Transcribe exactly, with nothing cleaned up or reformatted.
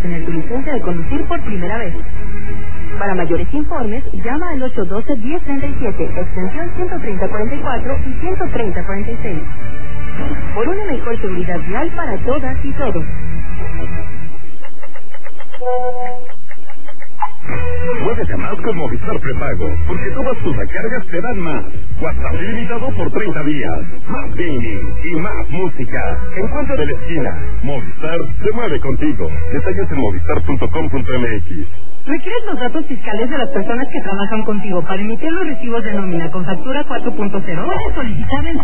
obtener tu licencia de conducir por primera vez. Para mayores informes, llama al ocho uno dos, uno cero tres siete, extensión ciento treinta cuarenta y cuatro y ciento treinta cuarenta y seis. Por una mejor seguridad vial para todas y todos. Muévete más con Movistar Prepago, porque todas tus recargas te dan más. WhatsApp ilimitado por treinta días. Más gaming y más música. Encuentra de la esquina. Movistar se mueve contigo. Detalles en movistar punto com punto m x. ¿Requieres los datos fiscales de las personas que trabajan contigo para emitir los recibos de nómina con factura cuatro punto cero? Puedes solicitar en